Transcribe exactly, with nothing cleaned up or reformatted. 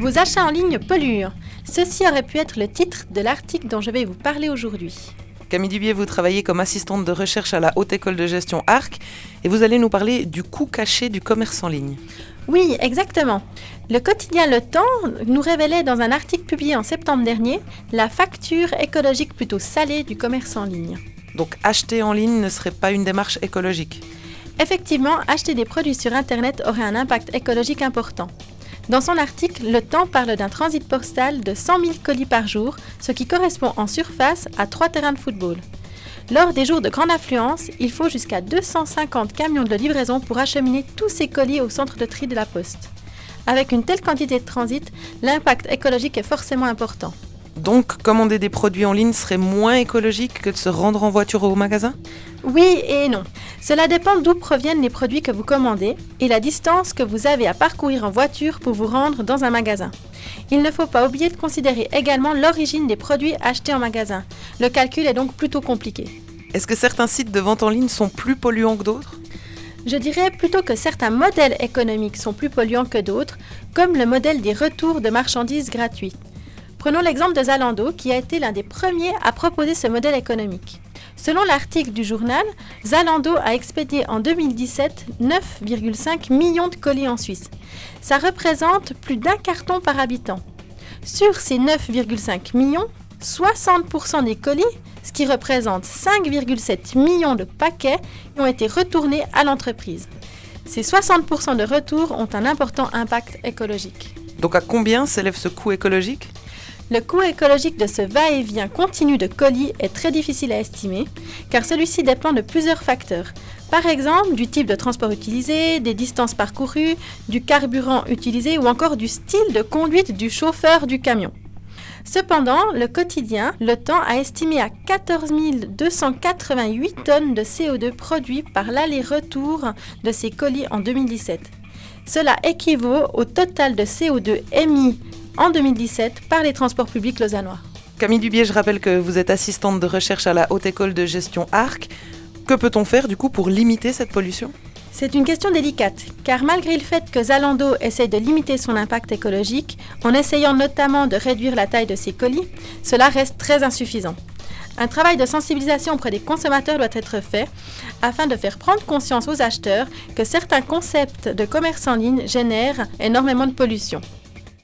Vos achats en ligne polluent. Ceci aurait pu être le titre de l'article dont je vais vous parler aujourd'hui. Camille Dubié, vous travaillez comme assistante de recherche à la Haute École de Gestion Arc et vous allez nous parler du coût caché du commerce en ligne. Oui, exactement. Le quotidien Le Temps nous révélait dans un article publié en septembre dernier la facture écologique plutôt salée du commerce en ligne. Donc acheter en ligne ne serait pas une démarche écologique? Effectivement, acheter des produits sur Internet aurait un impact écologique important. Dans son article, Le Temps parle d'un transit postal de cent mille colis par jour, ce qui correspond en surface à trois terrains de football. Lors des jours de grande affluence, il faut jusqu'à deux cent cinquante camions de livraison pour acheminer tous ces colis au centre de tri de la Poste. Avec une telle quantité de transit, l'impact écologique est forcément important. Donc, commander des produits en ligne serait moins écologique que de se rendre en voiture au magasin? Oui et non. Cela dépend d'où proviennent les produits que vous commandez et la distance que vous avez à parcourir en voiture pour vous rendre dans un magasin. Il ne faut pas oublier de considérer également l'origine des produits achetés en magasin. Le calcul est donc plutôt compliqué. Est-ce que certains sites de vente en ligne sont plus polluants que d'autres? Je dirais plutôt que certains modèles économiques sont plus polluants que d'autres, comme le modèle des retours de marchandises gratuits. Prenons l'exemple de Zalando, qui a été l'un des premiers à proposer ce modèle économique. Selon l'article du journal, Zalando a expédié en deux mille dix-sept neuf virgule cinq millions de colis en Suisse. Ça représente plus d'un carton par habitant. Sur ces neuf virgule cinq millions, soixante pour cent des colis, ce qui représente cinq virgule sept millions de paquets, ont été retournés à l'entreprise. Ces soixante pour cent de retours ont un important impact écologique. Donc à combien s'élève ce coût écologique? Le coût écologique de ce va-et-vient continu de colis est très difficile à estimer, car celui-ci dépend de plusieurs facteurs. Par exemple, du type de transport utilisé, des distances parcourues, du carburant utilisé ou encore du style de conduite du chauffeur du camion. Cependant, le quotidien Le Temps a estimé à quatorze mille deux cent quatre-vingt-huit tonnes de C O deux produits par l'aller-retour de ces colis en deux mille dix-sept. Cela équivaut au total de C O deux émis en deux mille dix-sept par les transports publics lausannois. Camille Dubié, je rappelle que vous êtes assistante de recherche à la Haute École de Gestion Arc. Que peut-on faire du coup pour limiter cette pollution? C'est une question délicate, car malgré le fait que Zalando essaie de limiter son impact écologique, en essayant notamment de réduire la taille de ses colis, cela reste très insuffisant. Un travail de sensibilisation auprès des consommateurs doit être fait afin de faire prendre conscience aux acheteurs que certains concepts de commerce en ligne génèrent énormément de pollution.